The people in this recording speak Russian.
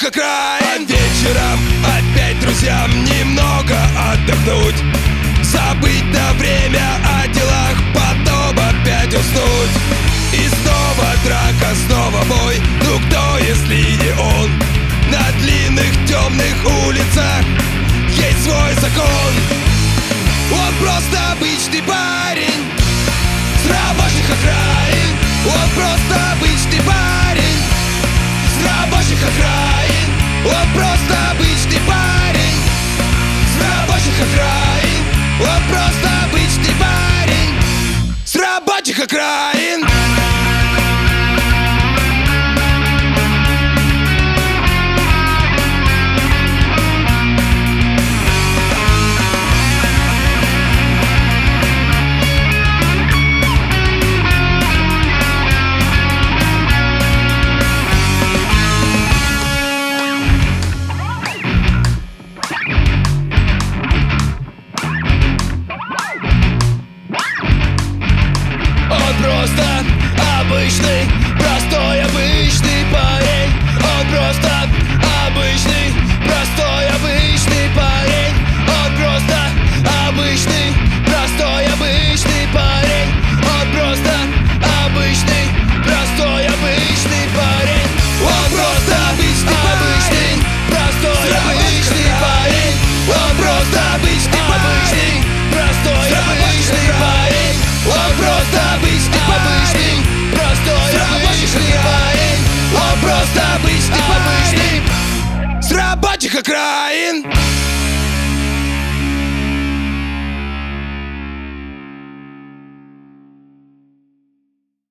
рабочих окраин. Вечером опять друзьям немного отдохнуть, забыть на время о делах, потом опять уснуть. И снова драка, снова бой. Ну кто, если не он? На длинных темных улицах есть свой закон. Он просто обычный парень с рабочих окраин. Он просто обычный парень с рабочих окраин. Он просто обычный парень с рабочих окраин. Он просто обычный парень с рабочих окраин. Просто обычный, простой обычный парень. Он просто обычный, простой обычный парень. Он просто обычный, простой обычный парень. Он просто обычный, простой обычный парень. Он просто обычный, простой обычный парень. Он просто обычный, простой обычный парень. Он просто обычный, простой обычный парень. Он просто обычный с рабочих окраин.